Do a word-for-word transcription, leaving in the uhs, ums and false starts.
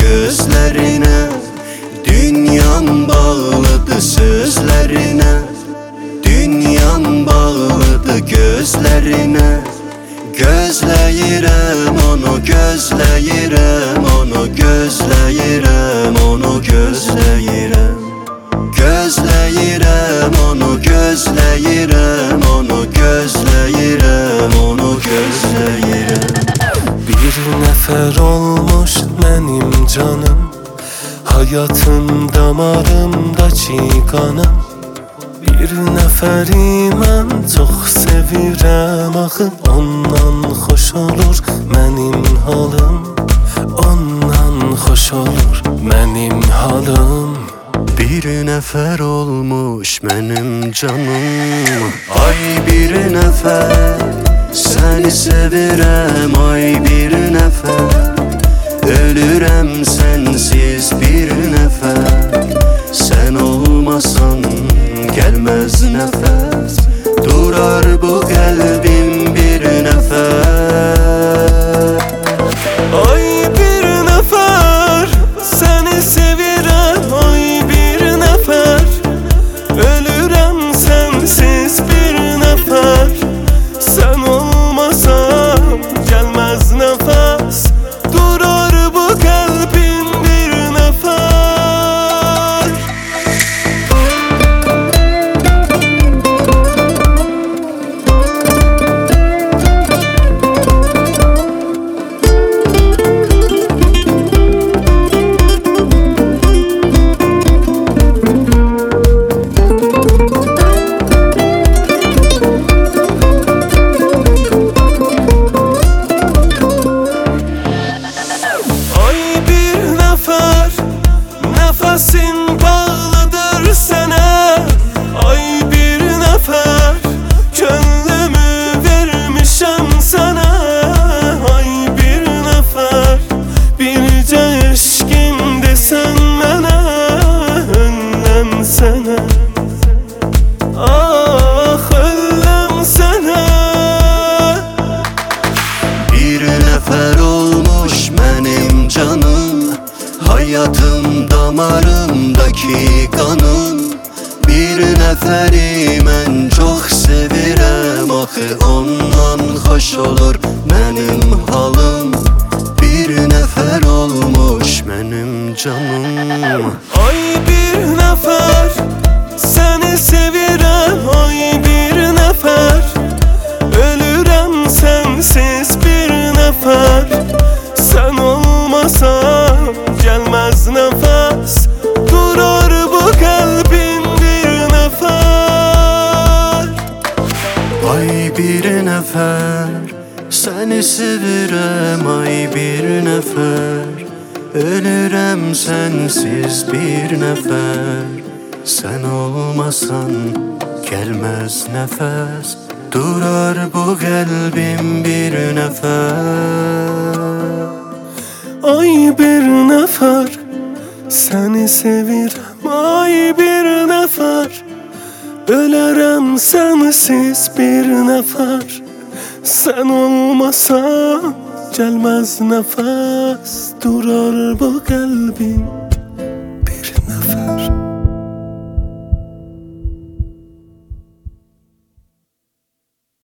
gözlerine, dünyam bağlıdı sözlerine, dünyam bağlıdı gözlerine. Gözləyirəm onu, gözləyirəm onu, gözləyirəm onu, gözləyirəm. Gözləyirəm onu, gözləyirəm onu, gözləyirəm onu, gözləyirəm. Bir nəfər olmuş mənim canım, hayatım damarımdaki qanım. Bir nəfəri mən çox sevirəm axı, ondan xoş olur mənim halım, ondan xoş olur mənim halım. Bir nəfər olmuş mənim canım, ay bir nəfər səni sevirəm, ay bir nəfər. Ölürəm sənsiz bir nəfər, sən olmasan gəlməz nəfəs. Durar bu qəlbim bir nəfər. Ay bir nəfər səni sevirəm, ay bir nəfər. Ölürəm sənsiz bir nəfər, sən olmasan gəlməz nəfəs. Durar bu qəlbim bir nəfər. Nəfəsin bağlıdır sənə, ay bir nəfər. Könlümü vermişəm sənə, ay bir nəfər. Bircə eşqim desən mənə, önləm sənə, ah önləm sənə. Bir nəfər olmuş mənim canım, hayatım damarımdaki qanım. Bir nəfəri mən çox sevirəm axı, ondan xoş olur mənim halım. Bir nəfər olmuş mənim canım. Ay bir nəfər səni sevirəm, ay bir nəfər. Ölürəm sənsiz bir nəfər, sən olmasan gəlməz nəfəs. Durar bu qəlbin bir nəfər. Ay bir nəfər səni sevirəm, ay bir nəfər. Ölürəm sənsiz bir nəfər, sən olmasan gəlməz nəfəs. Durar bu qəlbim bir nəfər. Ay bir nəfər səni sevirəm, ay bir nəfər. Ölərəm sənsiz bir nəfər, sən olmasan gəlməz nəfəs. Durar bu qəlbim